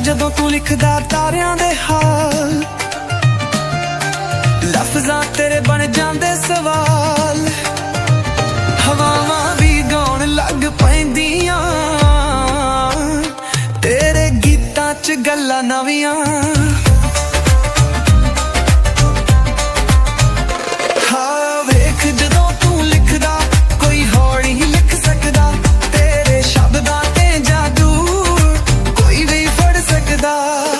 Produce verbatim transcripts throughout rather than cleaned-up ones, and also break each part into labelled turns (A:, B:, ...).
A: जदों तू लिखदा तारियां दे हाल, लफ्ज़ां तेरे बन जांदे सवाल, हवावां भी गाउण लग पैंदियां तेरे गीतां च गल्लां नवियां। हाँ वेख जदों तू लिखदा कोई होर नहीं लिख सकदा, तेरे शब्दां ते जादू कोई भी फड़ सकदा।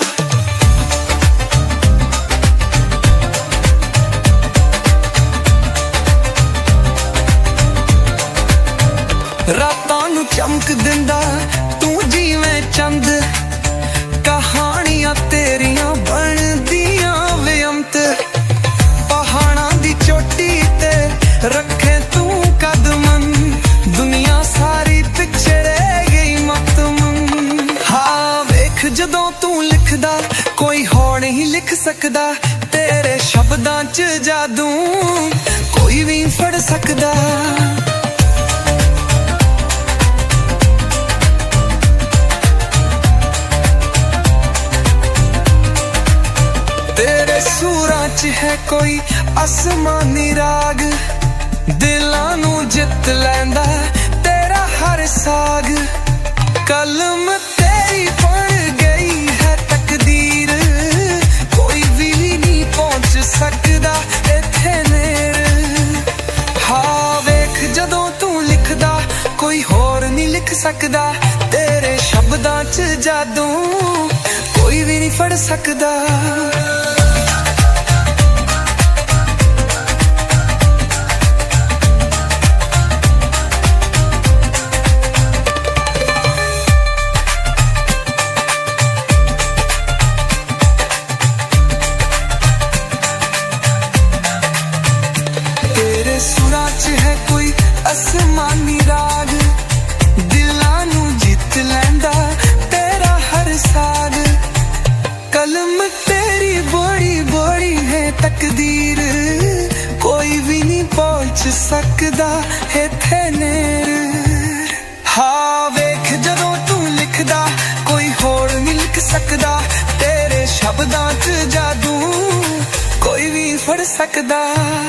A: रातां नू चमक दिंदा तू जिवें चंद, कहानियां तेरियां बनदियां बेअंत, पहाड़ां दी चोटी ते रखे तू कदमन, दुनिया सारी पिछे रह गई मतमन। हाँ वेख जदों तू लिखदा कोई होर नहीं लिख सकदा, तेरे शब्दां च जादू कोई भी फड़ सकदा। तेरे सूरां च है कोई आसमानी राग, दिलां नू जित लैंदा तेरा हर साग, कलम तेरी बन गई है तकदीर, कोई भी नहीं पहुंच सकदा इत्थे नेड़। हाँ वेख जदों तू लिखदा कोई होर नहीं लिख सकदा, तेरे शब्दां च जादू कोई भी नहीं फड़ सकदा। सुरां च है कोई आसमानी राग, दिलां नू जित लैंदा तेरा हर साग, कलम तेरी बड़ी बड़ी है तकदीर, कोई भी नहीं पहुंच सकदा इत्थे नेड़। हाँ वेख जदों तू लिखदा कोई होर नहीं लिख सकदा, तेरे शब्दां च जादू कोई भी फड़ सकदा।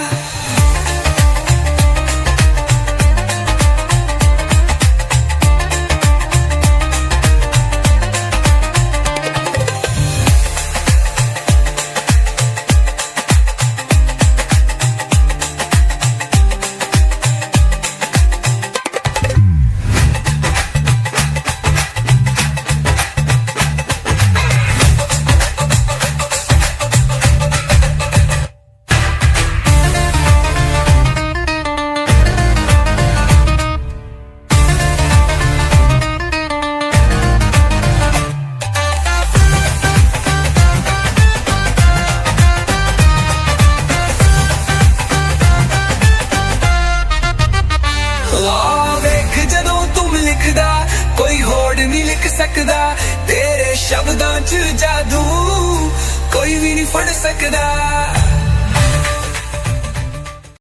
A: कोई होड़ नहीं लिख सकदा, तेरे शब्दां च जादू कोई भी नहीं फड़ सकदा।